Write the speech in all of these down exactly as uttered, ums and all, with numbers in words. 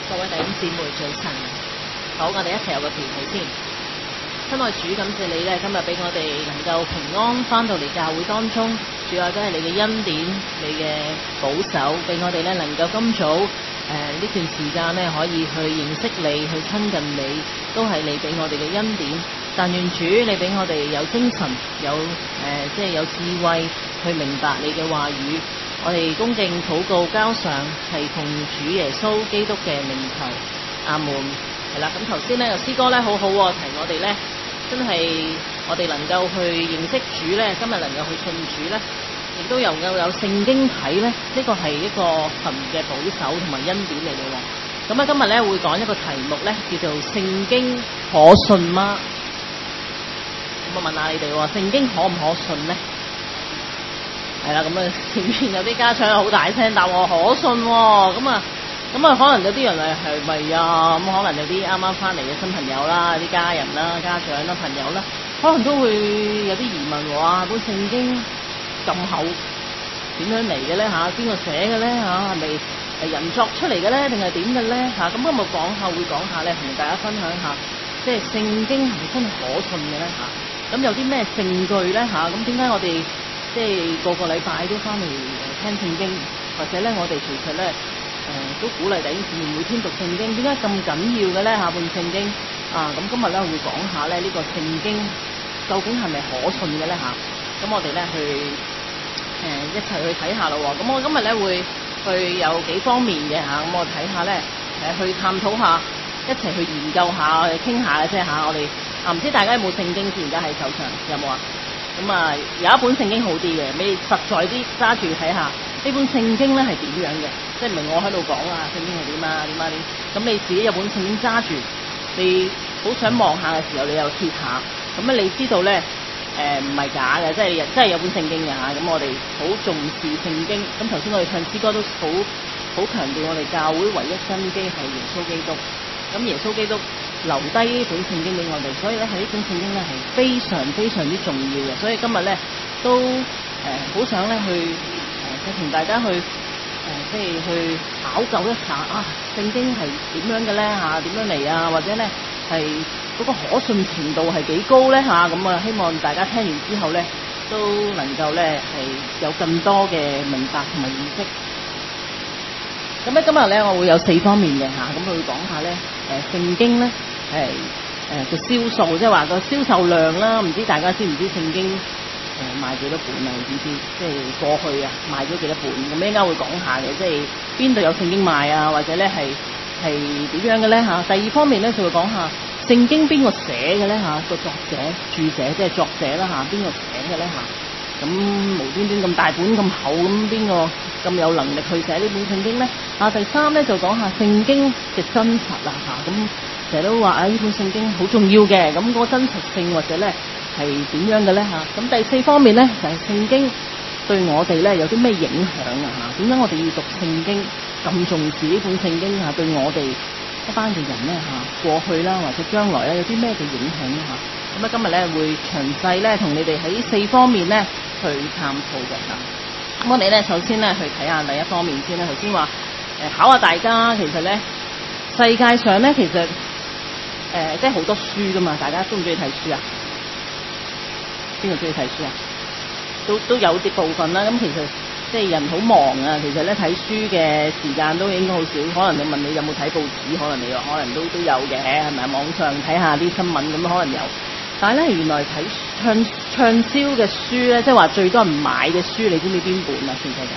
各位弟兄姊妹早晨，好，我哋一齊有個祈禱先。親愛主，感謝你咧，今日俾我哋能夠平安翻到嚟教會當中，主要都係你嘅恩典，你嘅保守，俾我哋咧能夠今早誒呢、呃、段時間咧可以去認識你，去親近你，都係你俾我哋嘅恩典。但願主你俾我哋有精神，有誒、呃、即係有智慧去明白你嘅話語。我哋恭敬禱告交上，係奉主耶穌基督嘅名求，阿門。係啦，咁頭先咧個詩歌咧好好、哦，提我哋咧真係我哋能夠去認識主咧，今日能夠去信主咧，亦都能夠有聖經睇咧，呢、這個係一個神嘅保守同埋恩典嚟嘅喎。咁啊，今日咧會講一個題目咧，叫做聖經可信嗎？咁我問下你哋喎，聖經可唔可信咧？係啦，咁啊，前面有啲家長好大聲答我可信喎、哦，咁啊，咁啊，可能有啲人係係咪啊？咁可能有啲啱啱翻嚟嘅新朋友啦、啲家人啦、家長啦、朋友啦，可能都會有啲疑問喎。啊，本聖經咁厚，點樣嚟嘅咧？嚇，邊個寫嘅咧？嚇，係咪係人作出嚟嘅咧？定係點嘅咧？嚇，咁今日講下會講下咧，同大家分享下，即係聖經係咪真係可信嘅咧？嚇，咁有啲咩證據咧？嚇，咁點解我哋即係個個禮拜都翻嚟聽聖經，或者咧我哋其實咧誒、呃、都鼓勵弟兄姊妹每天讀聖經，點解咁緊要嘅咧？下半聖經啊，咁今日咧會講下咧呢個聖經究竟係咪可信嘅咧？嚇，咁我哋咧去誒、呃、一齊去睇下咯。咁我今日咧會去有幾方面嘅嚇，咁我睇下咧誒去探討下，一齊去研究下，我哋傾下嘅啫嚇。我哋啊唔知大家有冇聖經先？而家喺手上有冇啊？咁啊，有一本聖經好啲嘅，你實在啲揸住睇下呢本聖經咧係點樣嘅，即係唔係我喺度講啊，聖經係點啊點啊點，咁你自己有本聖經揸住，你好想望下嘅時候，你又揭下，咁咧你知道咧誒唔係假嘅，即係真係有本聖經嘅嚇。咁我哋好重視聖經，咁頭先我哋唱詩歌都好好強調我哋教會唯一根基係耶穌基督，咁耶穌基督留低呢本聖經俾我哋，所以咧係呢本聖經咧係非常非常之重要嘅，所以今日咧都誒好、呃、想咧去誒即係同大家去誒、呃、即係去考究一下啊聖經係點樣嘅咧嚇，點樣嚟啊，或者咧係嗰個可信程度係幾高咧嚇，咁啊希望大家聽完之後咧都能夠咧係有更多嘅明白同埋認識。咁咧今日咧我會有四方面嘅嚇，咁我會講下咧誒聖經咧係誒個銷售，即係話個銷售量啦。唔知大家知唔知聖經誒賣幾多本啊？你知唔知？即係過去啊賣咗幾多本？咁一陣間會講下嘅，即係邊度有聖經賣啊？或者咧係係點樣嘅咧嚇？第二方面咧就會講下聖經邊個寫嘅咧嚇？個作者、著者即係作者啦嚇，邊個寫嘅咧嚇？咁無端端咁大本咁厚，咁邊個咁有能力去寫呢本聖經咧？啊，第三咧就講下聖經嘅真實啦嚇，咁成日都話啊呢本聖經好重要嘅，咁、那、嗰個真實性或者咧係點樣嘅咧嚇？咁第四方面咧就係、是、聖經對我哋咧有啲咩影響啊嚇？點解我哋要讀聖經咁重視呢本聖經嚇？對我哋一班嘅人咧嚇，過去啦或者將來咧有啲咩嘅影響咧嚇？咁啊今日咧會詳細咧同你哋喺四方面咧去探討嘅嚇。咁我哋咧首先咧去睇下第一方面先啦。頭先話誒考下大家，其實咧世界上咧其實誒、呃、即係好多書噶嘛，大家中唔中意睇書啊？邊個中意睇書啊？都都有啲部分啦。咁其實即係人好忙啊，其實咧睇書嘅時間都應該好少。可能你問你有冇睇報紙，可能你話可能都都有嘅，係咪？網上睇下啲新聞咁可能有。但係咧，原來睇暢暢銷嘅書咧，即係話最多人買嘅書，你知唔知邊本啊？全世界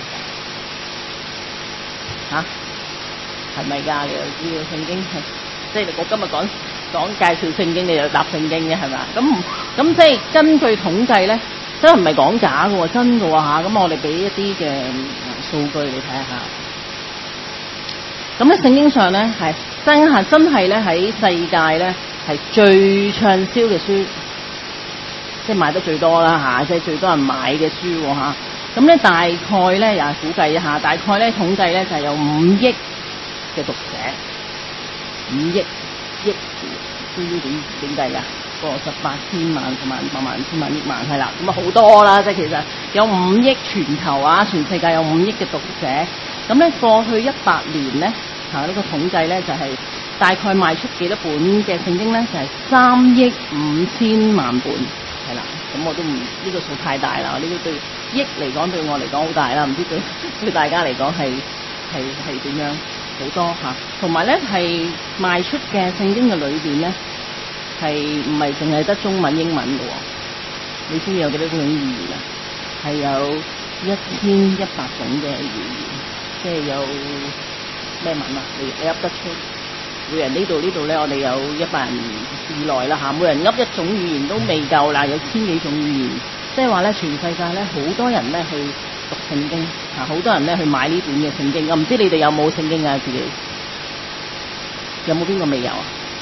嚇係咪㗎？你又知道聖經係即係我今日講講介紹聖經，你就答聖經嘅係咪？咁咁即係根據統計咧，真係唔係講假嘅喎，真嘅喎嚇。咁我哋俾一啲嘅數據你睇下。咁咧聖經上咧係真係真係咧喺世界咧。係最暢銷嘅書，即係賣得最多啦嚇，即係最多人買嘅書喎嚇。咁咧大概咧又係估計一下，大概咧統計咧就係有五億嘅讀者，五億億呢啲點點計㗎？個十八千萬同埋百萬千萬億萬係啦，咁啊好多啦，即係其實有五億全球啊，全世界有五億嘅讀者。咁咧過去一百年咧， 嚇，呢、這個統計咧就係、是、大概賣出幾多本嘅聖經咧？就係、是、三億五千萬本，係啦。咁我都唔呢、這個數太大啦，呢、這個對億嚟講對我嚟講好大啦，唔知對對大家嚟講係係係點樣？好多嚇，同埋咧係賣出嘅聖經嘅裏邊咧係唔係淨係得中文英文嘅喎？你知唔知有幾多種語言啊？係有一千一百種嘅語言，即係有咩文啊？你你噏得出？每人呢度呢度咧，我哋有一百人以內啦嚇，每人噏一種語言都未夠啦，有千幾種語言，即係話咧全世界咧好多人咧去讀聖經嚇，好多人咧去買呢本嘅聖經。我唔知你哋有冇聖經啊？自己有冇邊個未有啊？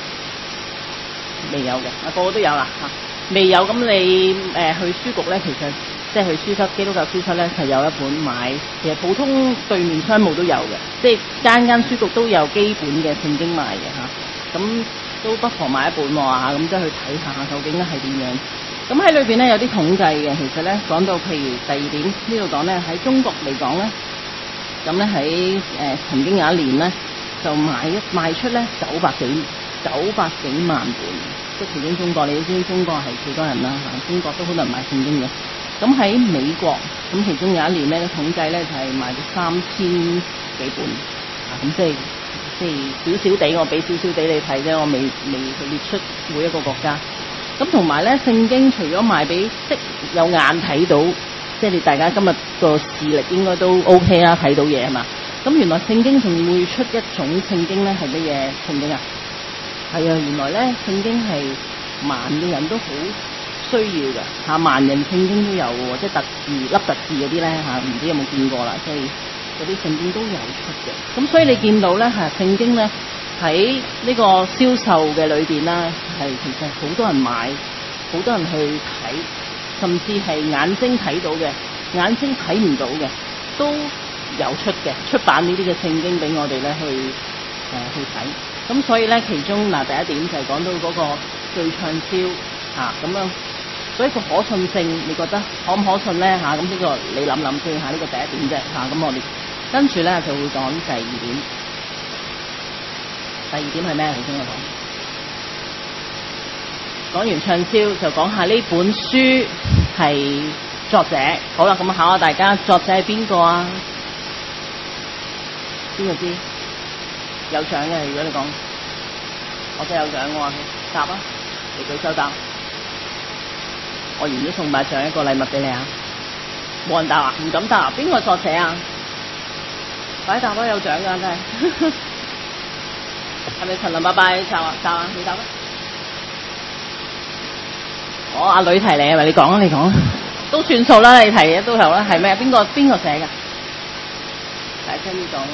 未有嘅，啊個個都有啦嚇。未有咁你誒、呃、去書局咧，其實即係去書室基督教書室咧，係有一本買。其實普通對面商務都有嘅，即係間間書局都有基本嘅聖經賣嘅嚇。咁、啊、都不妨買一本喎嚇，咁即係去睇下究竟咧係點樣。咁喺裏邊咧有啲統計嘅，其實咧講到譬如第二點呢度講咧喺中國嚟講咧，咁咧喺誒曾經有一年咧就賣一賣出咧九百幾九百幾萬本。即係其中中國，你都知中國係幾多人啦嚇，中國都好多人買聖經嘅。咁喺美國，咁其中有一年咧統計咧就係賣咗三千幾本，啊咁即係即係少少地，我俾少少地你睇啫，我未未去列出每一個國家。咁同埋咧聖經除咗賣俾即有眼睇到，即係你大家今日個視力應該都 OK 啦，睇到嘢係嘛？咁原來聖經仲會出一種聖經咧係乜嘢聖經啊？係啊，原來咧聖經係盲嘅人都好需要嘅嚇，盲人聖經都有喎，即係特字凹凸字嗰啲咧嚇，唔知有冇見過啦？即係嗰啲聖經都有出嘅。咁所以你見到咧嚇聖經咧喺呢個銷售嘅裏邊啦，係其實好多人買，好多人去睇，甚至係眼睛睇到嘅，眼睛睇唔到嘅都有出嘅，出版呢啲嘅聖經俾我哋咧去誒、呃、去睇。咁所以咧，其中嗱第一點就係講到嗰個最暢銷嚇咁樣，所以個可信性，你覺得可唔可信咧嚇？咁、啊、呢、這個你諗諗先嚇，呢、這個第一點啫嚇。咁、啊、我哋跟住咧就會講第二點。第二點係咩？頭先我講，講完暢銷就講下呢本書係作者。好啦，咁考下大家，作者係邊個啊？邊個知？有獎嘅，如果你講，我真係有獎嘅話，答啊，你舉手答。我完咗送埋上一個禮物俾你啊！冇人答啊，唔敢答。邊個作者啊？快答啦，有獎噶真係。係咪陳林伯伯答啊？答啊，你答啦。我阿女提你係咪？你講啊，你講。都算數啦，你提嘅都有啦。係咩？邊個邊個寫㗎？大聲啲講。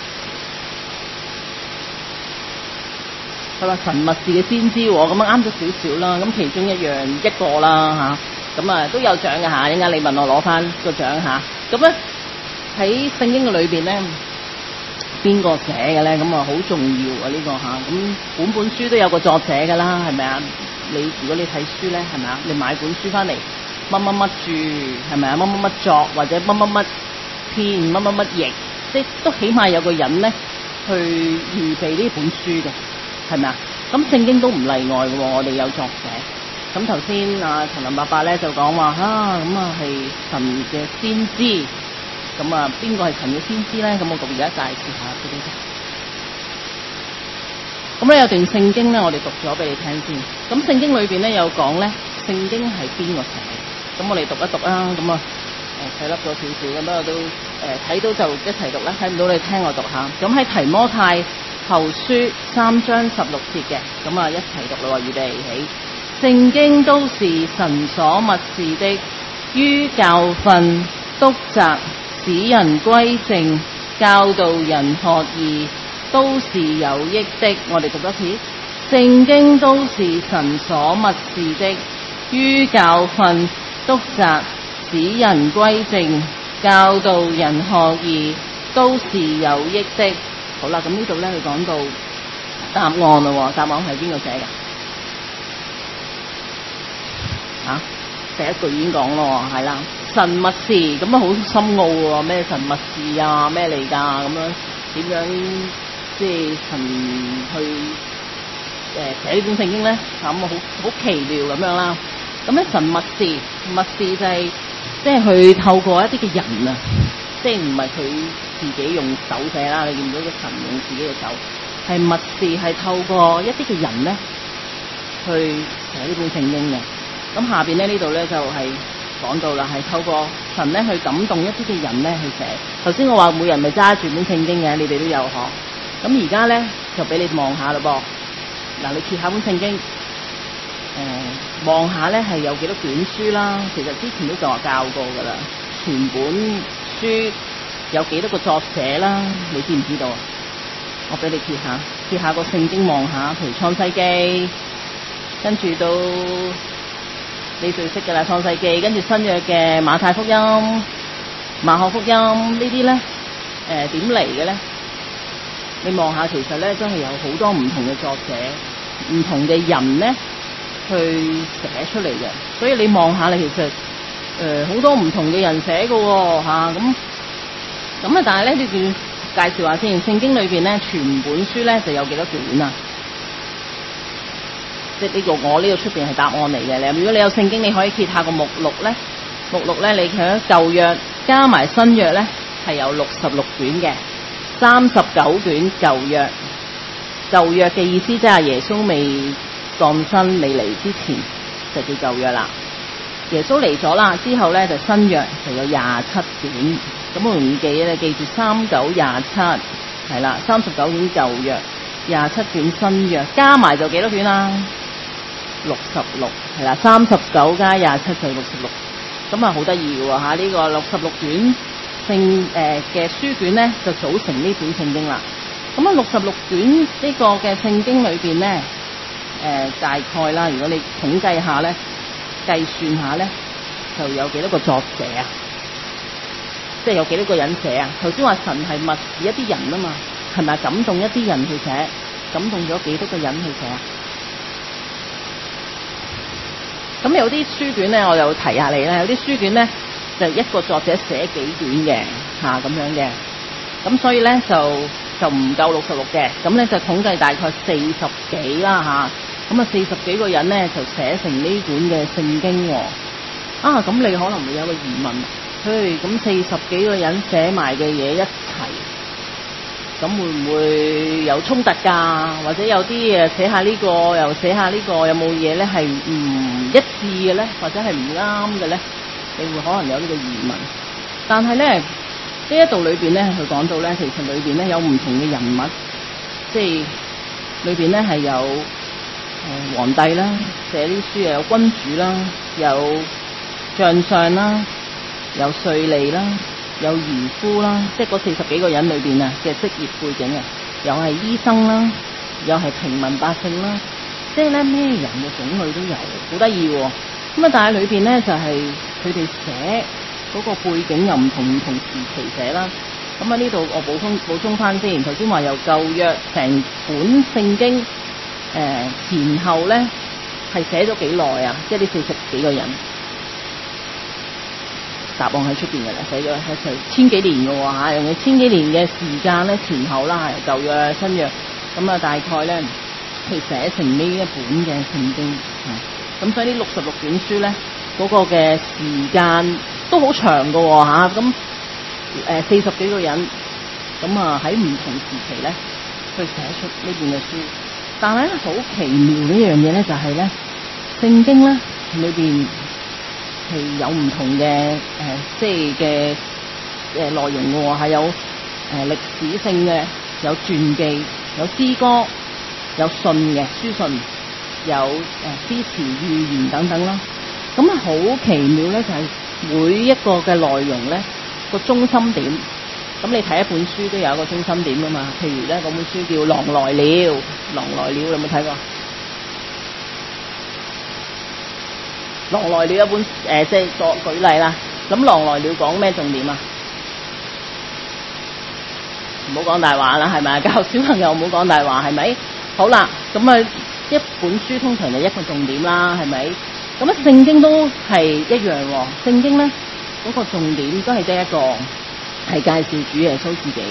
佢話神默示嘅先知喎，咁啊啱咗少少啦。咁其中一樣一個啦嚇，咁啊都有獎嘅嚇。點解你問我攞翻個獎嚇？咁咧喺聖經嘅裏邊咧，邊個寫嘅咧？咁啊好重要啊呢個嚇。咁本本書都有個作者㗎啦，係咪啊？你如果你睇書咧，係咪啊？你買本書翻嚟，乜乜乜注係咪啊？乜乜乜作或者乜乜乜編乜乜乜譯，即係都起碼有個人咧去預備呢本書嘅。係咪啊？咁聖經都唔例外嘅喎，我哋有作者。咁頭先啊陳林伯伯咧就講話啊，咁啊係神嘅先知。咁啊邊個係神嘅先知咧？咁我而家介紹下嗰啲。咁咧有段聖經咧，我哋讀咗俾你聽先。咁聖經裏邊咧有講咧，聖經係邊個寫？咁我哋讀一讀啦。咁啊誒細粒咗少少，咁不過都誒睇、呃、到就一齊讀啦。睇唔到你聽我讀下。咁喺提摩太後書三章十六節嘅，咁啊一齊讀咯，預備起。聖經都是神所默示的，於教訓、督責、使人歸正、教導人學義，都是有益的。我哋讀多次。聖經都是神所默示的，於教訓、督責、使人歸正、教導人學義，都是有益的。好啦，咁呢度咧，佢講到答案咯。答案係邊個寫噶？啊，第一句已經講咯，係啦，神默示，咁啊好深奧喎，咩神默示啊，咩嚟噶？咁樣點樣即係神去誒寫呢本聖經咧？咁啊好好奇妙咁樣啦。咁咧神默示，默示就係即係去透過一啲嘅人啊，即係唔係佢自己用手寫啦，你見到個神用自己嘅手，係默示係透過一啲嘅人咧去寫呢本聖經嘅。咁下邊咧呢度咧就係、是、講到啦，係透過神咧去感動一啲嘅人咧去寫。頭先我話每人咪揸住本聖經嘅，你哋都有嗬。咁而家咧就俾你望下咯噃。嗱，你揭下本聖經，誒、呃、望下咧係有幾多卷書啦。其實之前都就話教過噶啦，全本書有幾多個作者啦？你知唔知道啊？我俾你揭下，揭下個聖經望下，譬如創世記，跟住到。你最識嘅啦，創世記，跟住新約嘅馬太福音、馬可福音呢啲咧，誒點嚟嘅咧？你望下，其實咧真係有好多唔同嘅作者、唔同嘅人咧去寫出嚟嘅。所以你望下，你其實誒好、呃、多唔同嘅人寫嘅喎嚇，咁咁啊！但係咧，你要介紹下先，聖經裏邊咧，全本書咧就有幾多卷啊？即係呢個我呢個出邊係答案嚟嘅。你如果你有聖經，你可以揭下個目錄咧，目錄咧你睇舊約加埋新約咧係有六十六卷嘅，三十九卷舊約。舊約嘅意思即係耶穌未降生未嚟之前就叫舊約啦。耶穌嚟咗啦之後咧就新約就有廿七卷，咁好容易記咧，記住三九廿七係啦，三十九卷舊約，廿七卷新約，加埋就幾多卷啊？六十六係啦，三十九加廿七就六十六，咁啊好得意嘅喎嚇！呢個六十六卷聖誒嘅書卷咧，就組成呢本聖經啦。咁啊六十六卷呢個嘅聖經裏邊咧，誒、呃、大概啦，如果你統計下咧，計算下咧，就有幾多個作者啊？即係有幾多個人寫啊？頭先話神係默示一啲人啊嘛，係咪感動一啲人去寫？感動咗幾多個人去寫啊？咁有啲書卷咧，我又提下你啦。有啲書卷咧，就一個作者寫幾卷嘅嚇咁樣嘅，咁所以咧就就唔夠六十六嘅。咁咧就統計大概四十幾啦嚇。咁啊四十幾個人咧就寫成呢本嘅聖經喎。啊，咁你可能會有個疑問，嘿，咁四十幾個人寫埋嘅嘢一齊，咁會唔會有衝突㗎？或者有啲誒寫下呢個，又寫下呢個，有冇嘢咧係唔一致嘅咧，或者係唔啱嘅咧？你會可能有呢個疑問。但係咧，呢一度裏邊咧，佢講到咧，其實裏邊咧有唔同嘅人物，即係裏邊咧係有誒、呃、皇帝啦，寫啲書又有君主啦，有將相啦，有稅吏啦。有漁夫啦，即係嗰四十幾個人裏邊啊嘅職業背景啊，又係醫生啦，又係平民百姓啦，即係咧咩人嘅種類都有，好得意喎。咁啊，但係裏邊咧就係佢哋寫嗰個背景又唔同唔同時期寫啦。咁啊呢度我補充補充翻先，頭先話由舊約成本聖經誒、呃、前後咧係寫咗幾耐啊？即係呢四十幾個人。答案喺出邊嘅啦，寫咗係成千幾年嘅喎嚇，用咗千幾年嘅時間咧前後啦，係舊約新約，咁啊大概咧去寫成呢一本嘅聖經嚇，咁所以呢六十六卷書咧嗰個嘅時間都好長嘅喎嚇，咁誒四十幾個人，咁啊喺唔同時期咧去寫出呢本嘅書，但係咧好奇妙嘅一樣嘢咧就係咧聖經咧裏邊。係有唔同嘅誒、呃，即係嘅誒內容嘅喎，係有誒、呃、歷史性嘅，有傳記，有詩歌，有信嘅書信，有誒詩詞寓言等等啦。咁啊好奇妙咧，就係、是、每一個嘅內容咧個中心點。咁你睇一本書都有一個中心點㗎嘛？譬如咧嗰本書叫《狼來了》，《狼來了》你有冇睇過？狼來了一本誒、呃，即係作舉例啦。咁狼來了講咩重點啊？唔好講大話啦，係咪？教小朋友唔好講大話，係咪？好啦，咁啊，一本書通常就一個重點啦，係咪？咁啊，聖經都係一樣喎。聖經咧嗰、那個重點都係得一個，係介紹主耶穌自己。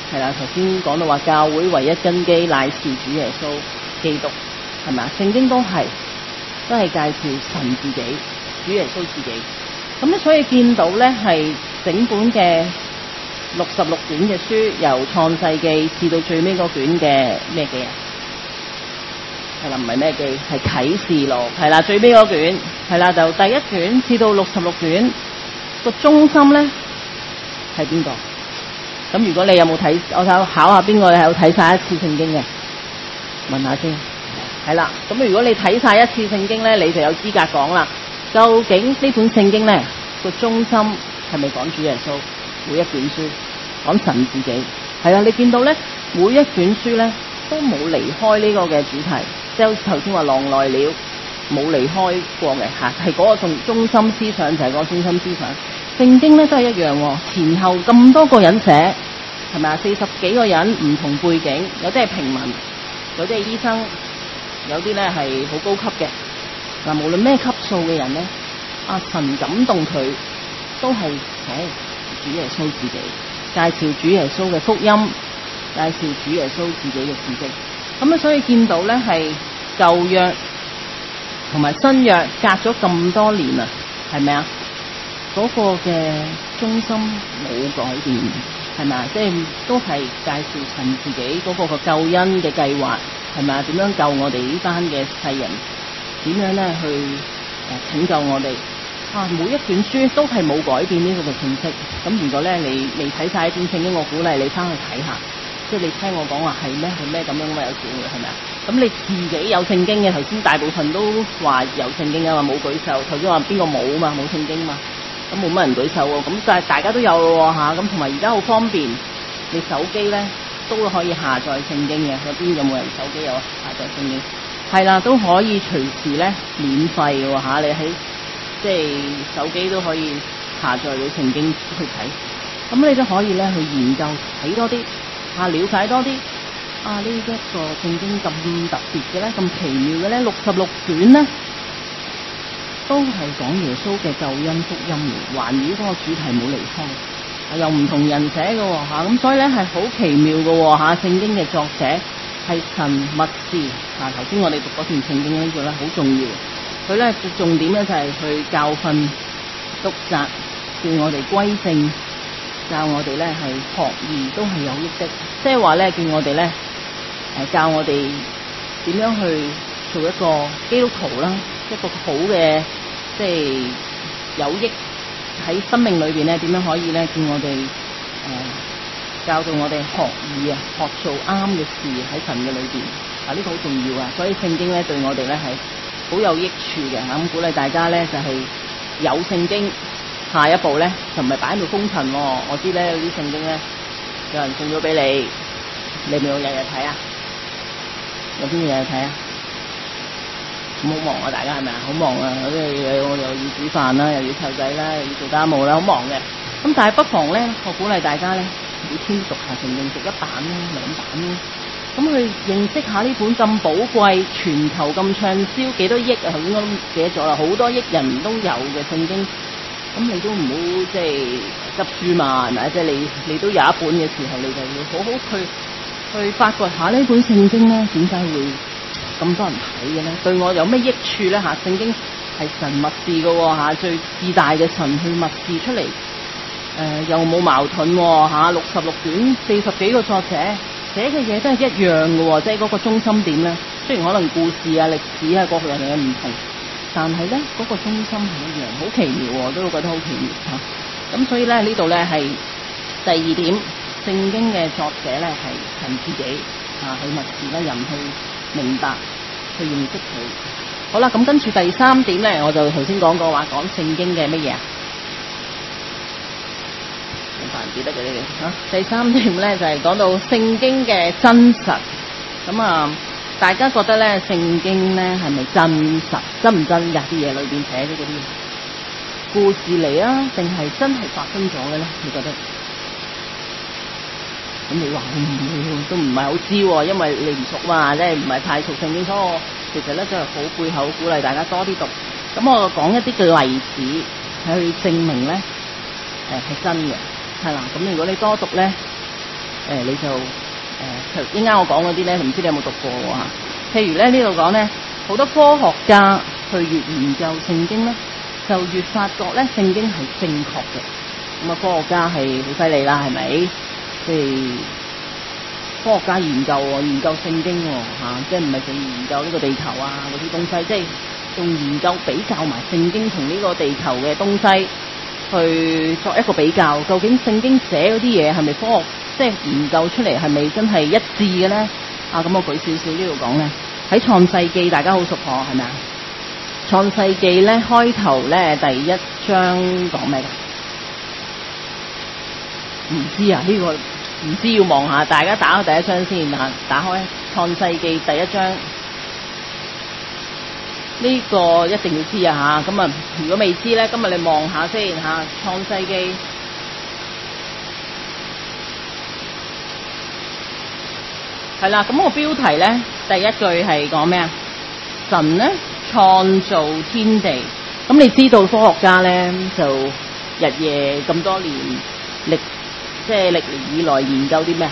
係啦，頭先講到話教會唯一根基乃是主耶穌基督，係咪啊？聖經都係都係介紹神自己，主耶穌自己。咁咧，所以見到咧係整本嘅六十六卷嘅書，由創世記至到最尾嗰卷嘅咩記啊？係啦，唔係咩記，係啟示錄，係啦，最尾嗰卷，係啦，就第一卷至到六十六卷個中心咧係邊個？咁如果你有冇睇，我睇考下邊個你係有睇晒一次聖經嘅？問下先，係啦。咁如果你睇晒一次聖經咧，你就有資格講啦。究竟呢本聖經咧個中心係咪講主耶穌？每一卷書講神自己，係啦。你見到咧每一卷書咧都冇離開呢個嘅主題，即係好似頭先話狼來了，冇離開過嘅嚇，係嗰個中中心思想就係嗰個中心思想。聖經咧都係一樣喎，前後咁多個人寫，係咪啊？四十幾個人唔同背景，有啲係平民，有啲係醫生，有啲咧係好高級嘅。嗱，無論咩級數嘅人咧，阿神感動佢，都係寫主耶穌自己，介紹主耶穌嘅福音，介紹主耶穌自己嘅事蹟。咁啊，所以見到咧係舊約同埋新約隔咗咁多年啊，係咪啊？嗰個嘅中心冇改變，係咪啊？即係都係介紹神自己嗰個嘅救恩嘅計劃，係咪啊？點樣救我哋呢班嘅世人？點樣咧去誒拯救我哋？啊，每一卷書都係冇改變呢個嘅信息。咁如果咧你未睇晒一本聖經，我鼓勵你翻去睇下。即係你聽我講話係咩係咩咁樣咁啊？有時會係咪啊？咁你自己有聖經嘅，頭先大部分都話有聖經啊嘛，冇舉手。頭先話邊個冇啊嘛，冇聖經嘛。咁冇乜人舉手喎，咁但係大家都有咯嚇，咁同埋而家好方便，你手機咧都可以下載聖經嘅。有邊有冇人手機有下載聖經？係啦，都可以隨時咧免費嘅喎嚇，你喺即係手機都可以下載到聖經去睇。咁你都可以咧去研究睇多啲，啊了解多啲，啊呢一個聖經咁特別嘅咧，咁奇妙嘅咧，六十六卷咧。都係講耶穌嘅救恩福音嘅，環繞嗰個主題冇離開，又唔同人寫嘅嚇，咁所以咧係好奇妙嘅嚇。聖經嘅作者係神默示嚇，頭先我哋讀嗰段聖經呢個咧好重要，佢咧重點咧就係去教訓、督責，叫我哋歸正，教我哋咧係學義都係有益的，即係話咧叫我哋咧誒教我哋點樣去做一個基督徒啦。一個好嘅，即係有益喺生命裏邊咧，點樣可以咧，叫我哋誒、呃、教導我哋學義啊，學做啱嘅事喺神嘅裏邊啊，呢、這個好重要啊！所以聖經咧對我哋咧係好有益處嘅，咁、嗯、鼓勵大家咧就係、是、有聖經，下一步咧就唔係擺喺度封塵喎。我知咧有啲聖經咧有人送咗俾你，你咪要日日睇啊？有邊個日日睇啊？咁好忙啊！大家係咪啊？好忙啊！咁誒，我又要煮飯啦，又要湊仔啦，又要做家務啦，好忙嘅。咁但係不妨咧，我鼓勵大家咧，每天讀下聖經，讀一版啦，兩版啦。咁去認識下呢本咁寶貴、全球咁暢銷，幾多億啊？頭先我都唔記得咗啦，好多億人都有嘅聖經。咁你都唔好即係執書嘛，係咪？即係你你都有一本嘅時候，你就要好好去去發掘下呢本聖經咧，點解會咁多人睇嘅咧？對我有咩益處咧？嚇，聖經係神默示嘅喎嚇，最至大嘅神去默示出嚟，誒、呃、又冇矛盾喎嚇。六十六卷四十幾個作者寫嘅嘢都係一樣嘅喎，即係嗰個中心點咧。雖然可能故事啊、歷史啊各樣嘢唔同，但係咧嗰個中心係一樣，好奇妙喎，都會覺得好奇妙嚇。咁所以咧呢度咧係第二點，聖經嘅作者咧係神自己啊，去默示咧人去明白，去認識佢。好啦，咁跟住第三點咧，我就頭先講過話講聖經嘅乜嘢啊？有冇人記得嘅呢啲？嚇，第三點咧就係、是、講到聖經嘅真實。咁啊，大家覺得咧聖經咧係咪真實？真唔真㗎？啲嘢裏邊寫咗嗰啲故事嚟啊，定係真係發生咗嘅咧？你覺得？咁你話都唔係好知喎，因為你唔熟嘛，即係唔係太熟聖經，所以我其實咧真係好背後鼓勵大家多啲讀。咁我講一啲嘅例子係去證明咧誒係真嘅，係啦。咁如果你多讀咧， 呃、你就誒，頭啱我講嗰啲咧，唔知你有冇讀過喎嚇？譬如咧呢度講咧，好多科學家去越研究聖經咧，就越發覺咧聖經係正確嘅。咁啊，科學家係好犀利啦，係咪？即係科學家研究喎，研究聖經喎嚇，即係唔係淨研究呢個地球啊嗰啲東西，即係用研究比較埋聖經同呢個地球嘅東西去作一個比較，究竟聖經寫嗰啲嘢係咪科學，即係研究出嚟係咪真係一致嘅咧？啊，咁我舉少少呢度講咧，喺創世記大家好熟喎，係咪啊？創世記咧開頭咧第一章講咩嘅？唔知啊，呢個唔知要望下，大家打開第一章先啊，打開創世記第一章，呢個一定要知啊嚇。咁啊，如果未知咧，今日你望下先嚇，創世記係啦。咁個標題咧，第一句係講咩啊？神咧創造天地。咁你知道科學家咧就日夜咁多年歷。即係歷年以來研究啲咩？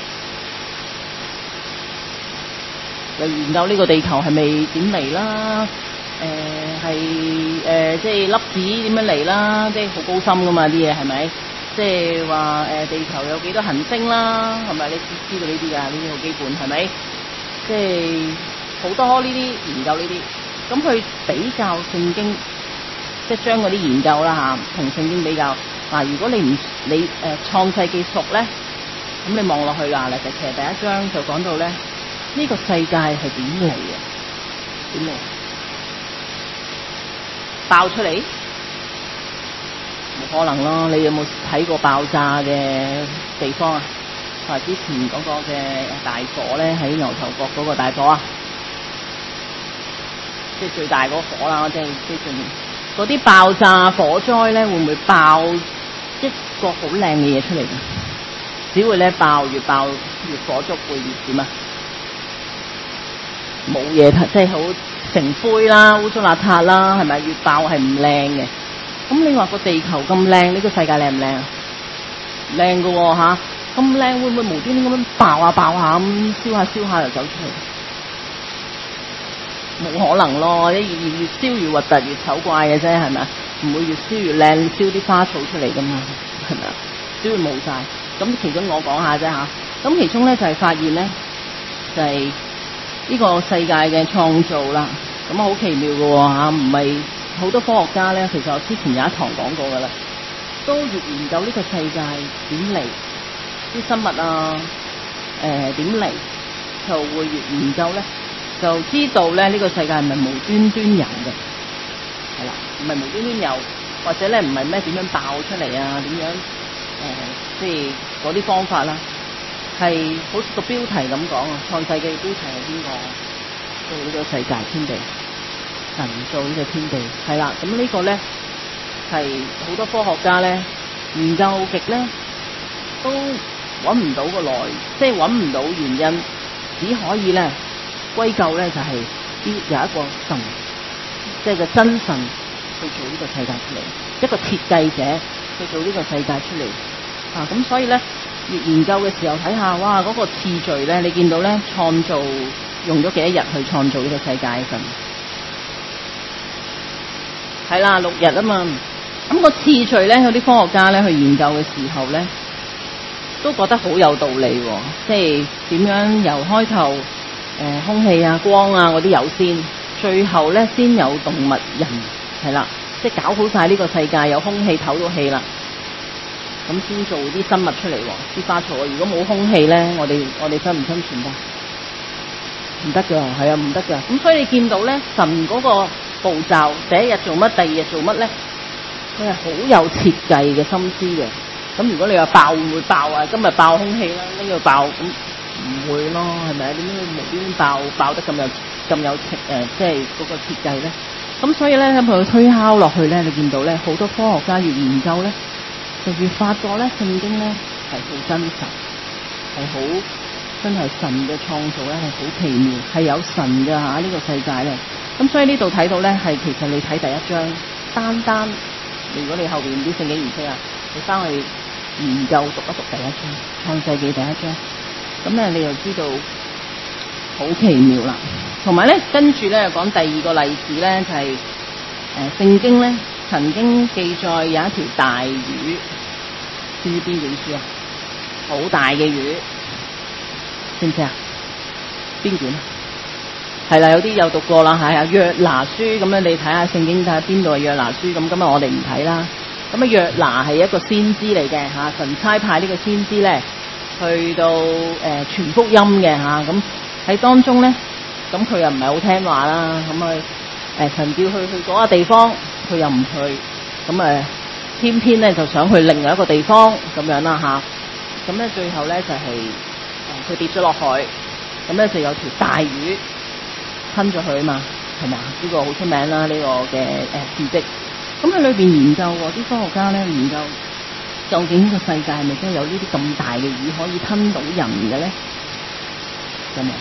又研究呢個地球係咪點嚟啦？誒係誒即係粒子點樣嚟啦？即係好高深噶嘛啲嘢係咪？即係話誒地球有幾多行星啦？係咪你知道呢啲㗎？呢啲好基本係咪？即係好多呢啲研究呢啲，咁去比較聖經，即係將嗰啲研究啦嚇，同聖經比較。嗱、啊，如果你唔你誒、呃、創世記熟咧，咁你望落去啦，嗱，其實第一章就講到咧，呢、這個世界係點嚟嘅？點嚟？爆出嚟？冇可能咯！你有冇睇過爆炸嘅地方啊？啊，之前嗰個嘅大火咧，喺牛頭角嗰個大火啊，即係最大嗰個火啦，即係即係嗰啲爆炸火災咧，會唔會爆一個好靚嘅嘢出嚟嘅？只會咧爆越爆越火燭，會越點啊？冇嘢睇，即係好成灰啦，污糟邋遢啦，係咪？越爆係唔靚嘅。咁你話個地球咁靚，呢個世界靚唔靚啊？靚㗎喎嚇，咁靚會唔會無端端咁樣爆下爆下咁燒下燒下就走出嚟？冇可能咯，越越越燒越核突越醜怪嘅啫，係咪啊？唔會越燒越靚，燒啲花草出嚟噶嘛，係咪啊？只會冇晒。咁其中我講下啫嚇，咁其中咧就係、是、發現咧，就係、是、呢個世界嘅創造啦。咁好奇妙嘅喎嚇，唔係好多科學家咧，其實我之前有一堂講過噶啦，都越研究呢個世界點嚟，啲生物啊，誒點嚟，就會越研究咧。就知道咧呢個世界唔係無端端有嘅，係啦，唔係無端端有，或者咧唔係咩點樣爆出嚟啊？點樣誒、呃，即係嗰啲方法啦，係好似個標題咁講啊，創世記嘅標題係邊個做呢個世界天地？神造呢個天地，係啦，咁呢個咧係好多科學家咧研究極咧都揾唔到個來，即係揾唔到原因，只可以咧。歸咎咧就係、是、呢有一個神，即係個真神去做呢個世界出嚟，一個設計者去做呢個世界出嚟啊！咁所以咧，越研究嘅時候睇下，哇嗰、那個次序咧，你見到咧創造用咗幾多日去創造呢個世界神？係啦，六日啊嘛。咁、那個次序咧，有啲科學家咧去研究嘅時候咧，都覺得好有道理喎、哦。即係點樣由開頭？誒、呃、空氣啊、光啊嗰啲有先，最後咧先有動物人，係啦，即係搞好晒呢個世界，有空氣唞到氣啦，咁先做啲生物出嚟喎，啲花草。如果冇空氣咧，我哋我哋生唔生存得？唔得㗎，係啊，唔得㗎。咁所以你見到咧，神嗰個步驟，第一日做乜，第二日做乜咧？佢係好有設計嘅心思嘅。咁如果你話爆會唔會爆啊？今日爆空氣啦，呢個爆咁。唔會咯，係咪啊？點解無端端爆爆得咁有咁有設誒、呃，即係嗰個設計咧？咁所以咧，咁佢推敲落去咧，你見到咧，好多科學家越研究咧，就越發覺咧，聖經咧係好真實，係好真係神嘅創造咧，係好奇妙，係有神㗎嚇呢個世界咧。咁所以呢度睇到咧，係其實你睇第一章，單單如果你後邊啲聖經唔識啊，你翻去研究讀一讀第一章創世紀第一章，咁咧你就知道好奇妙啦。同埋咧跟住咧又講第二個例子咧，就係、是、誒、呃、聖經咧曾經記載有一條大魚，知唔知邊本書啊？好大嘅魚，知唔知啊？邊卷啊？係啦，有啲有讀過啦，係啊，約拿書咁樣，你睇下聖經睇下邊度係約拿書，咁今日我哋唔睇啦。咁啊約拿係一個先知嚟嘅嚇，神差派呢個先知咧去到誒傳福音嘅嚇，咁喺當中咧，咁佢又唔係好聽話啦，咁啊誒神叫佢去嗰個地方，佢又唔去，咁誒偏偏咧就想去另外一個地方咁樣啦嚇，咁咧最後咧就係誒佢跌咗落海，咁咧就有條大魚吞咗佢啊嘛，係咪啊？呢個好出名啦，呢個嘅誒事蹟。咁喺裏邊研究喎，啲科學家咧研究究竟呢個世界係咪真係有呢啲咁大嘅魚可以吞到人嘅咧？有冇？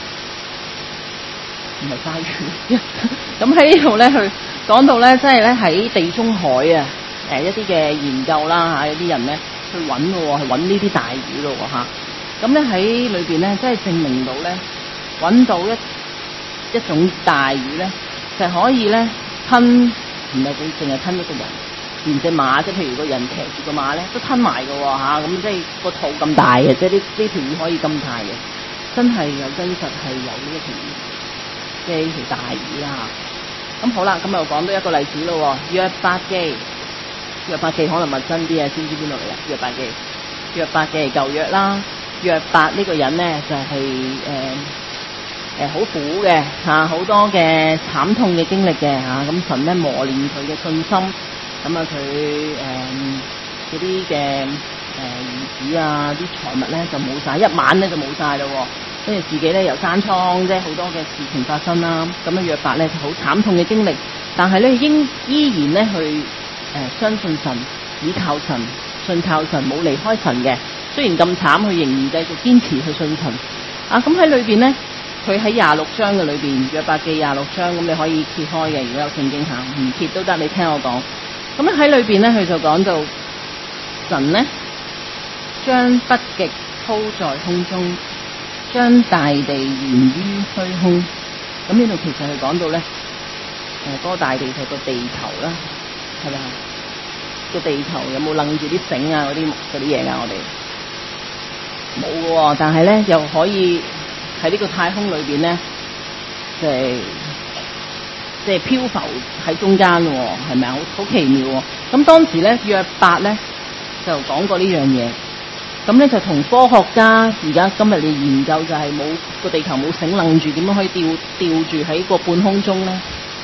唔係鯊魚。咁喺呢度咧，佢講到咧，即係咧喺地中海啊，誒一啲嘅研究啦嚇，有啲人咧去揾咯，去揾呢啲大魚咯嚇。咁咧喺裏邊咧，即係證明到咧揾到一一種大魚咧，就可以咧吞。唔係佢淨係吞一個人，連隻馬，即係譬如個人騎住個馬咧，都吞埋㗎喎嚇，咁即係個肚咁大嘅，即係呢呢條魚可以咁大嘅，真係有真實係有呢一條魚，即係呢條大魚啦嚇。咁好啦，咁又講到一個例子咯，約伯記，約伯記可能陌生啲啊，知唔知邊度嚟啊？約伯記，約伯記舊約啦，約伯呢個人咧就係誒。呃誒好苦嘅嚇，好多嘅慘痛嘅經歷嘅嚇，咁神咧磨練佢嘅信心，咁啊佢誒嗰啲嘅誒兒子啊，啲財物咧就冇晒，一晚咧就冇晒咯，跟住自己咧又生瘡，即係好多嘅事情發生啦。咁樣約伯咧就好慘痛嘅經歷，但係咧應依然咧去誒、呃、相信神，倚靠神，信靠神，冇離開神嘅。雖然咁慘，佢仍然繼續堅持去信神。啊，咁喺裏邊咧。佢喺廿六章嘅裏邊，約伯記廿六章，咁你可以揭開嘅，如果有聖經下，唔揭都得，你聽我講。咁喺裏邊咧，佢就講到神咧將北極鋪在空中，將大地懸於虛空。咁呢度其實係講到咧，誒、呃、嗰、那個大地就係個地球啦，係咪啊？個地球有冇楞住啲繩啊？嗰啲嗰啲嘢啊？我哋冇嘅，但係咧又可以。喺呢個太空裏邊咧，就係即係漂浮喺中間喎，係咪啊？好好奇妙喎！咁當時咧，約伯咧就講過呢樣嘢，咁咧就同科學家而家今日嘅研究就係冇個地球冇繩楞住，點樣可以吊吊住喺個半空中咧？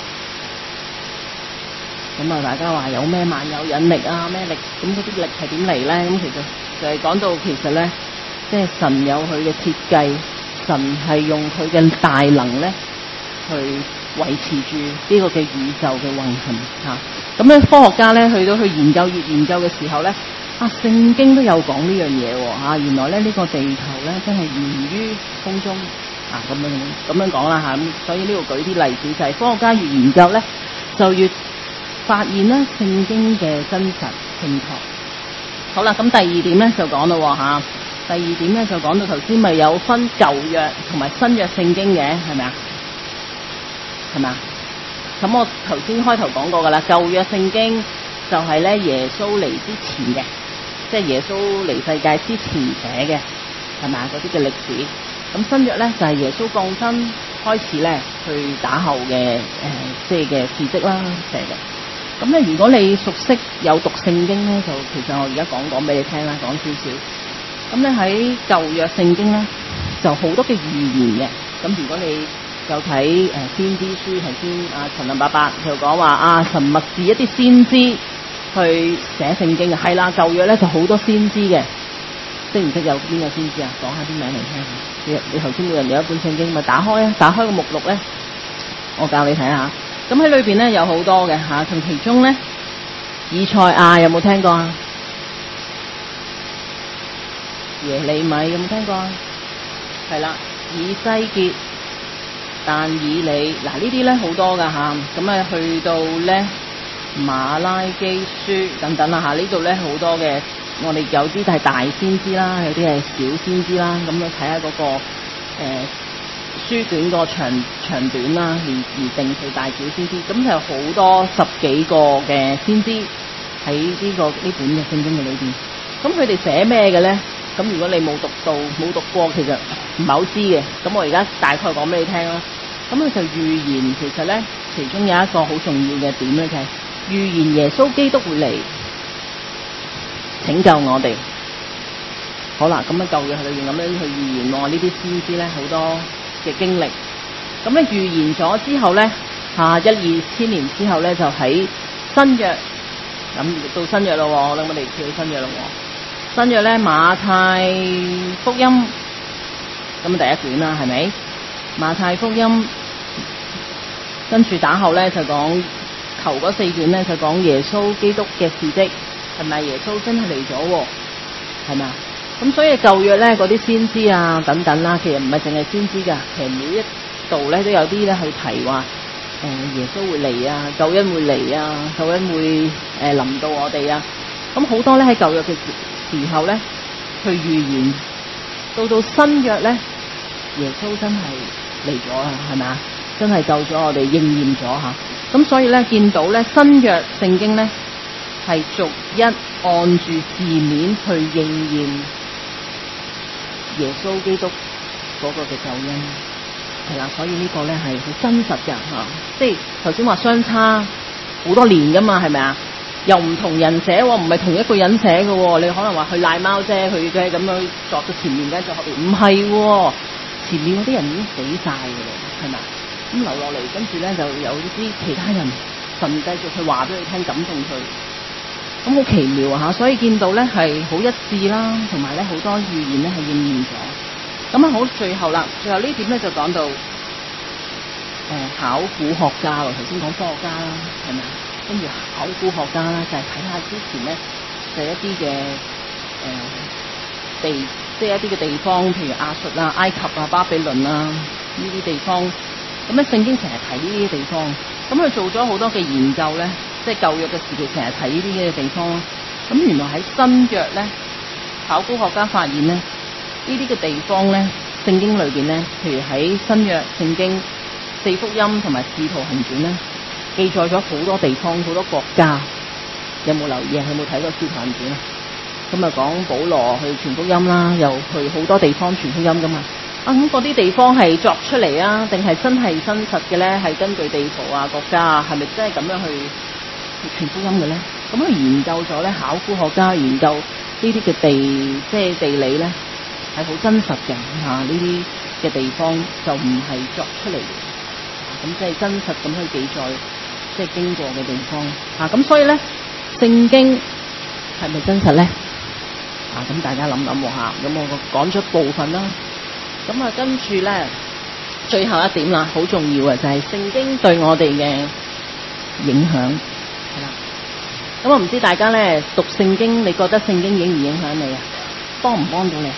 咁啊，大家話有咩萬有引力啊，咩力？咁嗰啲力係點嚟咧？咁其實就係講到其實咧，即係神有佢嘅設計。神係用佢嘅大能咧，去維持住呢個嘅宇宙嘅運行嚇。咁咧，科學家咧去到去研究越研究嘅時候咧，啊聖經都有講呢樣嘢喎嚇。原來咧呢個地球咧真係懸於空中啊，咁樣咁樣講啦嚇。咁所以呢度舉啲例子就係科學家越研究咧，就越發現咧聖經嘅真實正確。好啦，咁第二點咧就講到嚇。第二點咧就講到頭先咪有分舊約同埋新約聖經嘅，係咪啊？係咪啊？咁我頭先開頭講過噶啦，舊約聖經就係咧耶穌嚟之前嘅，即係耶穌嚟世界之前寫嘅，係咪啊？嗰啲嘅歷史。咁新約咧就係耶穌降生開始咧去打後嘅誒、呃，即係嘅事蹟啦寫嘅。咁咧如果你熟悉有讀聖經咧，就其實我而家講講俾你聽啦，講少少。咁咧喺舊約聖經咧就好多嘅預言嘅。咁如果你有睇誒先知書，頭先阿陳林伯伯就講話啊，神默示一啲先知去寫聖經嘅，係啦，舊約咧就好多先知嘅。識唔識有邊個先知啊？講下啲名嚟聽下。你你頭先每人有一本聖經，咪打開啊，打開個目錄咧，我教你睇下。咁喺裏邊咧有好多嘅嚇，從其中咧以賽亞有冇聽過啊？耶利米有冇聽過啊？係啦，以西結、但以理，嗱呢啲咧好多噶嚇，咁啊去到咧馬拉基書等等啦嚇，呢度咧好多嘅我哋有啲係大先知啦，有啲係小先知啦，咁去睇下嗰個誒、呃、書卷個長長短啦，而而定佢大小先知，咁就好多十幾個嘅先知喺呢、這個呢本嘅聖經嘅裏邊。咁佢哋寫咩嘅咧？咁如果你冇讀到冇讀過，其實唔係好知嘅。咁我而家大概講俾你聽啦。咁佢就預言，其實咧其中有一個好重要嘅點咧，就係、是、預言耶穌基督會嚟拯救我哋。好啦，咁啊舊約裏邊咁樣去預言喎，呢啲先知咧好多嘅經歷。咁咧預言咗之後咧，下一二千年之後咧就喺新約，咁到新約咯，我諗我哋跳到新約咯。新約咧馬太福音，咁第一卷啦，係咪？馬太福音，跟住打後咧就講頭嗰四卷咧就講耶穌基督嘅事蹟，係咪耶穌真係嚟咗？係咪啊？咁所以舊約咧嗰啲先知啊等等啦，其實唔係淨係先知噶，其實每一度咧都有啲咧去提話，誒、呃、耶穌會嚟啊，救恩會嚟啊，救恩會誒臨、呃、到我哋啊。咁好多咧喺舊約嘅時候咧去預言，到到新約咧耶穌真係嚟咗啊，係咪啊？真係救咗我哋，應驗咗吓。咁所以咧見到咧新約聖經咧係逐一按住字面去應驗耶穌基督嗰個嘅救恩，係啦。所以呢個咧係好真實嘅吓，即係頭先話相差好多年噶嘛，係咪啊？又唔同人寫，唔係同一個人寫嘅。你可能話佢賴貓啫，佢嘅咁樣作到前面嘅就後邊，唔係，前面嗰啲人已經死晒嘅啦，係咪？咁留落嚟，跟住咧就有啲其他人神繼續去話俾佢聽，感動佢，咁好奇妙啊吓！所以見到咧係好一致啦，同埋咧好多預言咧係應驗咗。咁啊好，最後啦，最後呢點咧就講到誒、呃、考古學家咯，頭先講科學家啦，係咪？跟住考古學家啦，就係睇下之前咧，就係、一啲嘅誒地，即係一啲嘅地方，譬如亞述啊、埃及啊、巴比倫啊呢啲地方。咁咧聖經成日提呢啲地方，咁佢做咗好多嘅研究咧，即係舊約嘅時期成日提呢啲嘅地方。咁原來喺新約咧，考古學家發現咧，呢啲嘅地方咧，聖經裏邊咧，譬如喺新約聖經四福音同埋使徒行傳咧，記載咗好多地方、好多國家。有冇留意啊？有冇睇過使徒行傳啊？咁啊講保羅去傳福音啦，又去好多地方傳福音噶嘛。啊咁嗰啲地方係作出嚟啊，定係真係真實嘅咧？係根據地圖啊、國家啊，係咪真係咁樣去去傳福音嘅咧？咁佢研究咗咧，考古學家研究呢啲嘅地，即係地理咧，係好真實嘅嚇。呢啲嘅地方就唔係作出嚟嘅，咁即係真實咁去記載，即係經過嘅地方嚇。咁所以咧，聖經係咪真實咧？啊，咁大家諗諗喎嚇。咁我講咗部分啦。咁啊，跟住咧，最後一點啦，好重要嘅就係聖經對我哋嘅影響，係啦。咁我唔知大家咧讀聖經，你覺得聖經影唔影響你啊？幫唔幫到你？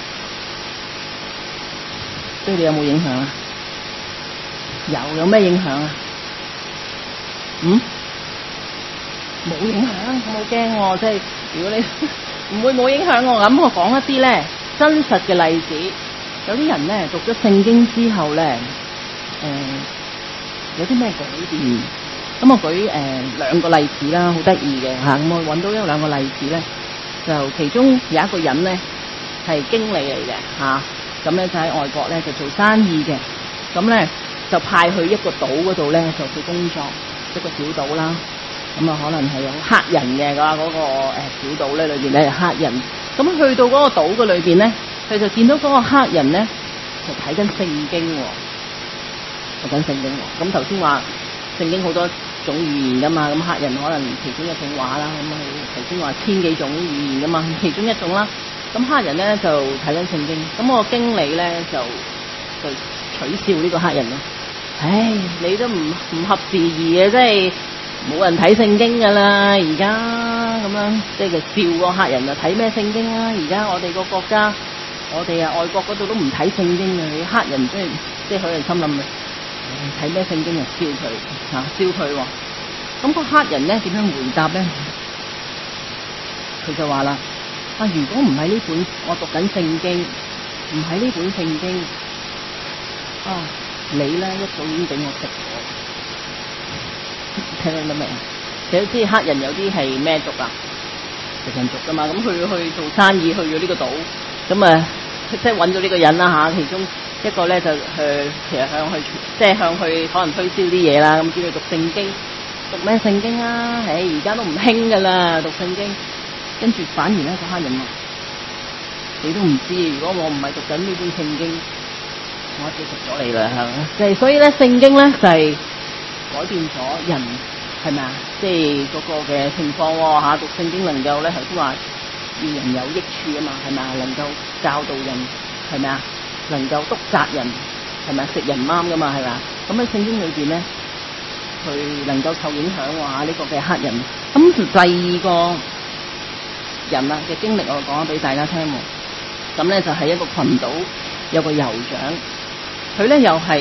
對你有冇影響啊？有，有咩影響啊？嗯？冇影響，我好驚喎！即係如果你唔會冇影響我，咁我講一啲咧真實嘅例子。有啲人咧讀咗聖經之後咧，誒、呃、有啲咩改變？咁我舉誒、呃、兩個例子啦，好得意嘅嚇。咁我揾到一兩個例子咧，就其中有一個人咧係經理嚟嘅嚇，咁咧就喺外國咧就做生意嘅，咁咧就派去一個島嗰度咧就去工作，一個小島啦。咁啊可能係有黑人嘅嗰、嗰個誒小島咧裏邊咧有黑人，咁去到嗰個島嘅裏邊咧。佢就見到嗰個黑人咧，就睇緊聖經喎，讀緊聖經喎。咁頭先話聖經好多種語言噶嘛，咁黑人可能其中一種話啦。咁啊，頭先話千幾種語言噶嘛，其中一種啦。咁黑人咧就睇緊聖經，咁我經理咧就就取笑呢個黑人咯。唉，你都唔唔合時宜嘅，即係冇人睇聖經噶啦，而家咁樣即係就笑個黑人啊，睇咩聖經啊？而家我哋個國家。我哋啊，外國嗰度都唔睇聖經嘅，你黑人即係即係佢哋心諗啊，睇咩聖經啊，笑佢嚇，笑佢喎。咁個黑人咧點樣回答咧？佢就話啦： 啊，如果唔係呢本我讀緊聖經，唔係呢本聖經，啊，你咧一早已經俾我食咗，聽到未啊？你都知黑人有啲係咩族啊？食人族噶嘛，咁佢去做生意去咗呢個島，咁啊即係揾咗呢個人啦嚇，其中一個咧就去其實向佢即係向佢可能推銷啲嘢啦，咁叫佢讀聖經，讀咩聖經啊？唉，而家都唔興噶啦，讀聖經，跟住反而咧個黑人話：你都唔知，如果我唔係讀緊呢本聖經，我一早食咗你啦，係咪？即係所以咧，聖經咧就係改變咗人。係咪啊？即係嗰個嘅情況喎嚇，讀聖經能夠咧頭先話要人有益處啊嘛，係咪啊？能夠教導人，係咪啊？能夠督責人，係咪啊？食人啱噶嘛，係咪啊？咁喺聖經裏邊咧，佢能夠受影響喎嚇，呢個嘅黑人。咁第二個人啊嘅經歷，我講咗俾大家聽喎。咁咧就係一個群島有個酋長，佢咧又係誒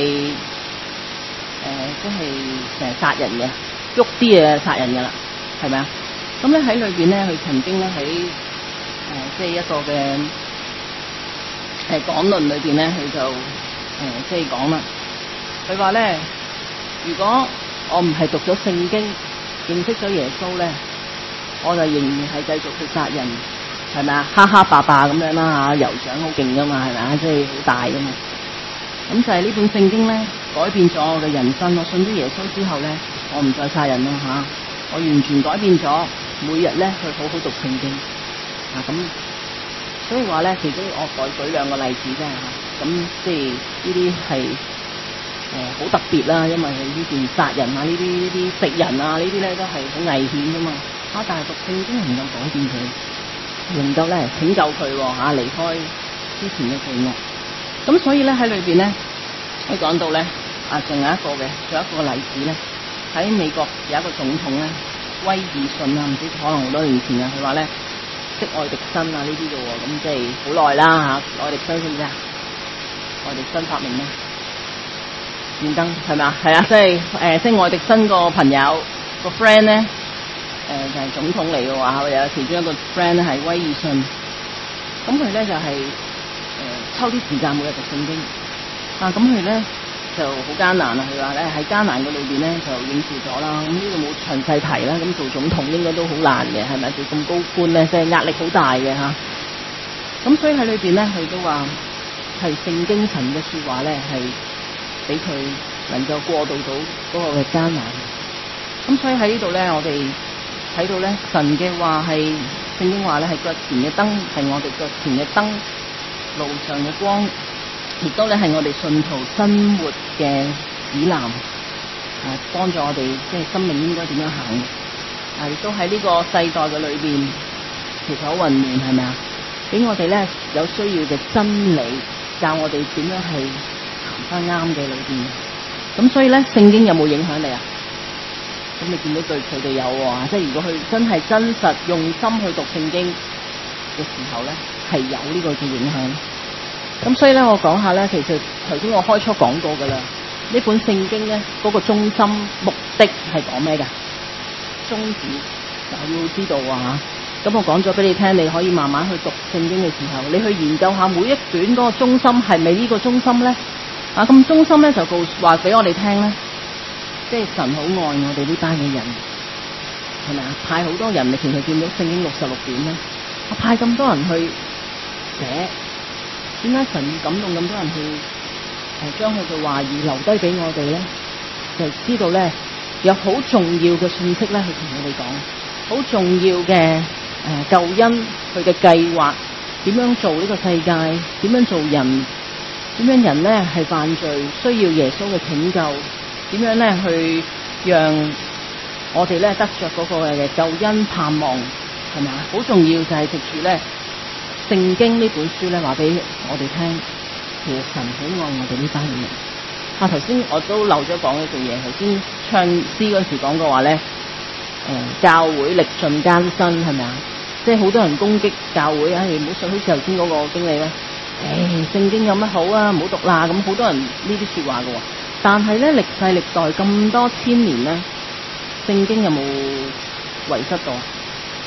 即係成日殺人嘅。喐啲嘢殺人㗎啦，係咪啊？咁咧喺裏邊咧，佢曾經咧喺誒即係一個嘅誒講論裏邊咧，佢就誒即係講啦。佢話咧，如果我唔係讀咗聖經，認識咗耶穌咧，我就仍然係繼續去殺人，係咪啊？哈哈霸霸咁樣啦嚇，酋長好勁㗎嘛，係咪啊？即係好大㗎嘛。咁就係呢本聖經咧，改變咗我嘅人生。我信咗耶穌之後咧，我唔再殺人啦嚇，我完全改變咗，每日咧去好好讀聖經啊。咁所以話咧，其中我再舉兩個例子啫嚇。咁即係呢啲係誒好特別啦，因為佢呢段殺人啊，呢啲呢啲食人啊，呢啲咧都係好危險噶嘛啊。但係讀聖經能夠改變佢，能夠咧拯救佢嚇，離開之前嘅罪惡。咁所以咧喺裏邊咧，佢講到咧啊，仲有一個嘅，仲有一個例子咧，喺美國有一個總統咧，威爾遜啊，唔知可能好多年前啊，佢話咧識愛迪生啊呢啲嘅喎，咁即係好耐啦嚇。愛迪生知唔知啊？愛迪生發明咩？電燈係咪啊？係啊，即係誒識愛迪生個朋友個 friend 咧，誒、呃、就係、是、總統嚟嘅話，有其中一個 friend 咧係威爾遜，咁佢咧就係、是。誒抽啲時間每日讀聖經，啊咁佢咧就好艱難啊！佢話咧喺艱難嘅裏邊咧就應付咗啦。咁呢度冇詳細提啦。咁做總統應該都好難嘅，係咪？做咁高官咧，即係壓力好大嘅嚇。咁所以喺裏邊咧，佢都話係聖經神嘅説話咧，係俾佢能夠過渡到嗰個嘅艱難。咁所以喺呢度咧，我哋睇到咧神嘅話係聖經話咧係腳前嘅燈，係我哋腳前嘅燈。路上嘅光，亦都咧係我哋信徒生活嘅指南，啊，幫助我哋即係生命應該點樣行，啊，亦都喺呢個世代嘅裏邊，其實好混亂，係咪啊？俾我哋咧有需要嘅真理，教我哋點樣係行翻啱嘅裏邊。咁所以咧，聖經有冇影響你啊？咁你見到對佢哋有喎，即係如果佢真係真實用心去讀聖經嘅時候咧，係有呢個嘅影響。咁所以咧，我講下咧，其實頭先我開初講過噶啦，呢本聖經咧嗰個中心目的係講咩噶？宗旨就要知道啊嚇。咁我講咗俾你聽，你可以慢慢去讀聖經嘅時候，你去研究下每一卷嗰個中心係咪呢個中心咧？啊，咁中心咧就告話俾我哋聽咧，即係神好愛我哋呢班嘅人，係咪啊？派好多人，你其實見到聖經六十六卷咧，我派咁多人去寫，點解神要感動咁多人去誒將佢嘅話語留低俾我哋咧？就知道咧有好重要嘅信息咧，去同我哋講，好重要嘅誒、呃、救恩，佢嘅計劃，點樣做呢個世界，點樣做人，點樣人咧係犯罪需要耶穌嘅拯救，點樣咧去讓我哋咧得着嗰個嘅救恩盼望，係咪啊？好重要就係藉住咧聖經呢本書咧話俾我哋聽，其實神好愛我哋呢班人。啊，頭先我都漏咗講一句嘢，頭先唱詩嗰時講過話咧，誒、呃、教會歷盡艱辛，係咪啊？即係好多人攻擊教會，唉、哎，唔好信，好似頭先嗰個經理咧，誒、哎、聖經有乜好啊？唔好讀啦，咁好多人呢啲説話嘅喎。但係咧歷世歷代咁多千年咧，聖經有冇遺失到？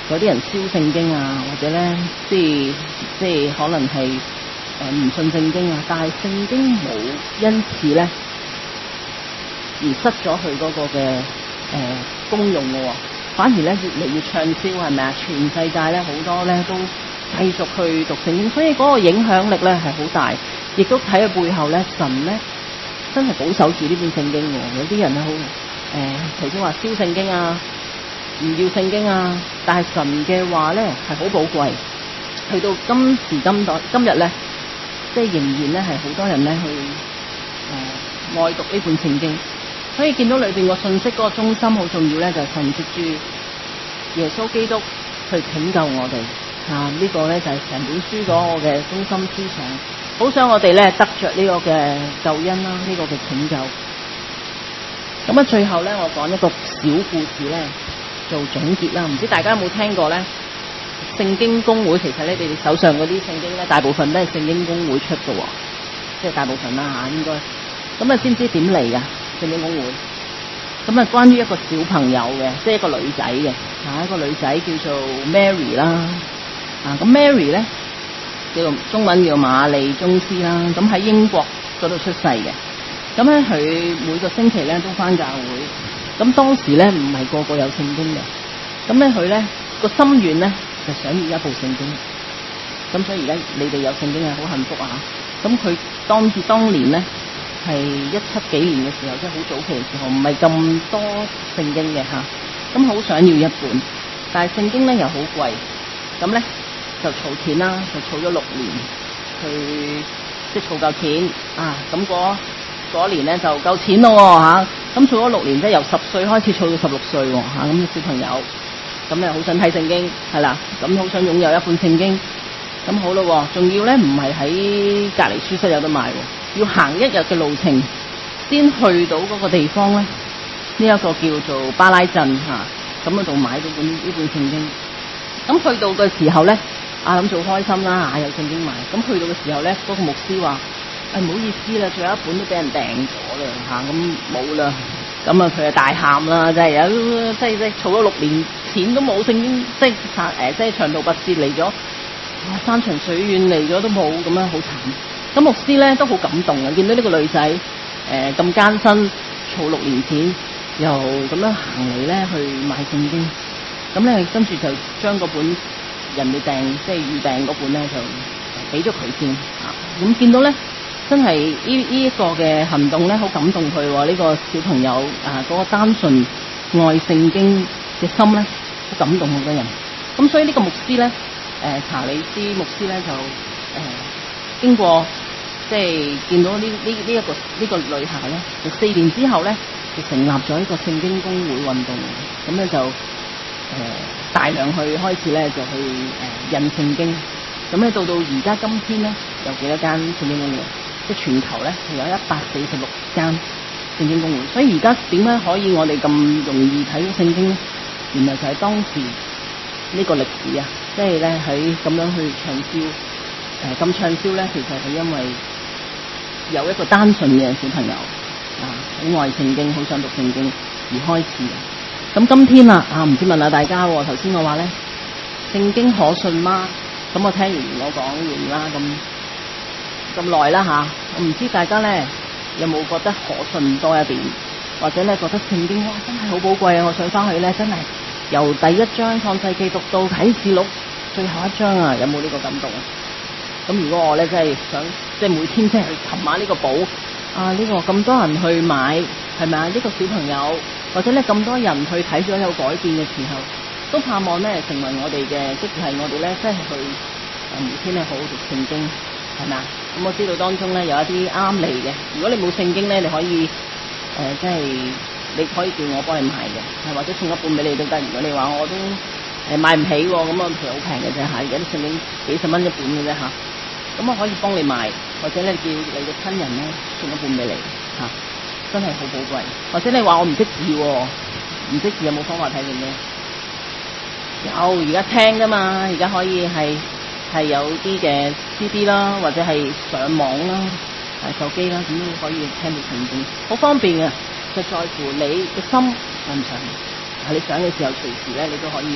有啲人燒聖經啊，或者咧即係即係可能係誒唔信聖經啊，但係聖經冇因此咧而失咗佢嗰個嘅誒、呃、功用嘅喎，反而咧越嚟越暢銷，係咪啊？全世界咧好多咧都繼續去讀聖經，所以嗰個影響力咧係好大，亦都睇喺背後咧，神咧真係保守住呢本聖經喎。有啲人咧好誒頭先話燒聖經啊，唔要聖經啊，但係神嘅話咧係好寶貴，去到今時今代今日咧，即係仍然咧係好多人咧去誒、呃、愛讀呢本聖經，所以見到裏邊個信息嗰個中心好重要咧，就係、是、神藉住耶穌基督去拯救我哋。啊！呢、這個咧就係成本書嗰個嘅中心思想，好想我哋咧得着呢個嘅救恩啦，呢、這個嘅拯救。咁啊，最後咧我講一個小故事咧做總結啦。唔知大家有冇聽過咧？聖經公會其實咧，你哋手上嗰啲聖經咧，大部分都係聖經公會出嘅喎，即係大部分啦嚇，應該。咁啊，知唔知點嚟噶聖經公會？咁啊，關於一個小朋友嘅，即係一個女仔嘅，啊一個女仔叫做 Mary 啦。啊，咁 Mary 咧叫做中文叫瑪麗宗斯啦，咁喺英國嗰度出世嘅。咁咧佢每個星期咧都返教會，咁當時咧唔係個個有聖經嘅，咁咧佢咧個心願咧就想要一部聖經，咁所以而家你哋有聖經係好幸福啊！咁佢當當年咧係一七幾年嘅時候，即係好早期嘅時候，唔係咁多聖經嘅嚇，咁好想要一本，但係聖經咧又好貴，咁咧。就儲錢啦，就儲咗六年，去即係儲夠錢啊！咁嗰嗰年咧就夠錢咯嚇，咁儲咗六年，即係由十歲開始儲到十六歲喎嚇，咁嘅小朋友，咁咧好想睇聖經係啦，咁好想擁有一本聖經，咁好咯，仲要咧唔係喺隔離書室有得買，要行一日嘅路程先去到嗰個地方咧，呢、這、一個叫做巴拉鎮嚇，咁嗰度買到本呢本聖經，咁去到嘅時候咧。啊諗做開心啦，啊有聖經買，咁去到嘅時候咧，嗰、那個牧師話：誒唔好意思啦，仲有一本都俾人訂咗啦嚇，咁冇啦，咁啊佢就大喊啦，真係有即係即係儲咗六年錢都冇聖經，即係誒即係長途跋涉嚟咗，哇山長水遠嚟咗都冇，咁樣好慘。咁牧師咧都好感動啊，見到呢個女仔誒咁艱辛儲六年錢，又咁樣行嚟咧去買聖經，咁咧跟住就將嗰本。人哋訂即係預訂嗰本咧，就俾咗佢先啊！咁見到咧，真係呢呢一個嘅行動咧，好感動佢喎。呢、這個小朋友啊，嗰、那個單純愛聖經嘅心咧，好感動好多人。咁所以呢個牧師咧，誒、呃、查理斯牧師咧就誒、呃、經過即係見到呢呢呢一個呢、這個女孩咧，就四年之後咧，就成立咗一個聖經公會運動。咁咧就誒。呃大量去開始咧就去誒、呃、印聖經，咁咧到到而家今天咧有幾多間聖經公會？即係全球咧係有一百四十六間聖經公會，所以而家點解可以我哋咁容易睇到聖經咧？原來就係當時呢個歷史啊，即係咧喺咁樣去暢銷誒咁暢銷咧，其實係因為有一個單純嘅小朋友啊，好愛聖經，好想讀聖經而開始嘅。咁今天啦，啊唔知問下大家，頭先我話咧，聖經可信嗎？咁我聽完我講完啦，咁咁耐啦吓，我唔知大家咧有冇覺得可信多一點，或者咧覺得聖經哇真係好寶貴啊！我想翻去咧，真係由第一章創世記讀到啟示錄最後一章啊，有冇呢個感動啊？咁如果我咧真係想，即係每天即係去尋下呢個寶啊，呢、這個咁多人去買，係咪啊？呢、這個小朋友。或者咧咁多人去睇咗有改變嘅時候，都盼望咧成為我哋嘅，即係我哋咧即係去每天咧好好讀聖經，係咪啊？咁我知道當中咧有一啲啱你嘅，如果你冇聖經咧，你可以誒、呃、即係你可以叫我幫你買嘅，係或者送一本俾你都得。如果你話我都誒買唔起喎，咁啊其實好平嘅啫嚇，而家啲聖經幾十蚊一本嘅啫嚇，咁我可以幫你買，或者咧叫你嘅親人咧送一本俾你嚇。真係好寶貴，或者你話我唔識字，唔識字有冇方法睇聖經？有，而家聽噶嘛，而家可以係係有啲嘅 C D 啦，或者係上網啦，誒手機啦，咁都可以聽到聖經，好方便嘅。就在乎你嘅心想唔想，係你想嘅時候隨時咧，你都可以咧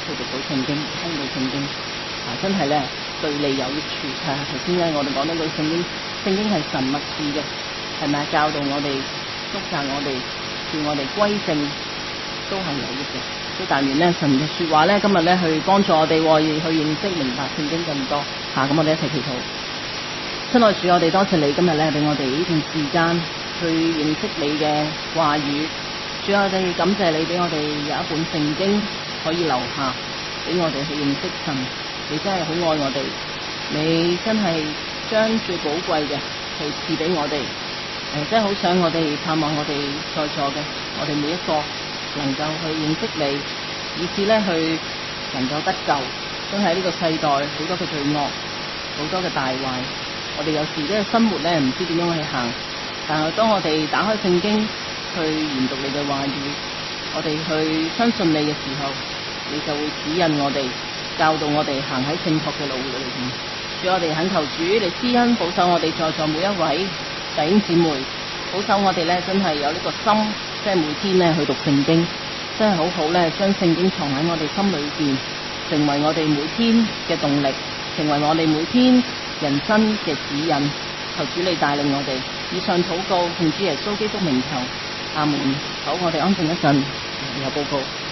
去讀到聖經，聽到聖經，啊真係咧對你有益處。係啊，頭先咧我哋講到到聖經，聖經係神默示嘅，係咪啊？教導我哋，督責我哋，叫我哋歸正，都係有益嘅。都但願咧神嘅說話咧，今日咧去幫助我哋，去認識明白聖經更多。吓、啊，咁我哋一齊祈禱。親愛主，我哋多謝你今日咧俾我哋呢段時間去認識你嘅話語。主，我哋感謝你俾我哋有一本聖經可以留下，俾我哋去認識神。你真係好愛我哋，你真係將最寶貴嘅去賜俾我哋。誒，真係好想我哋盼望我哋在座嘅，我哋每一個能夠去認識你，以致咧去能夠得救。真係呢個世代好多嘅罪惡，好多嘅大壞。我哋有時咧生活咧唔知點樣去行，但係當我哋打開聖經去研讀你嘅話語，我哋去相信你嘅時候，你就會指引我哋，教導我哋行喺正確嘅路裏邊。主，我哋懇求主你施恩保守我哋在座每一位弟兄姊妹，保守我哋咧真係有呢個心，即係每天咧去讀聖經，真係好好咧將聖經藏喺我哋心裏邊，成為我哋每天嘅動力，成為我哋每天人生嘅指引。求主你帶領我哋。以上禱告奉主耶穌基督名求，阿門。好，我哋安靜一陣，有報告。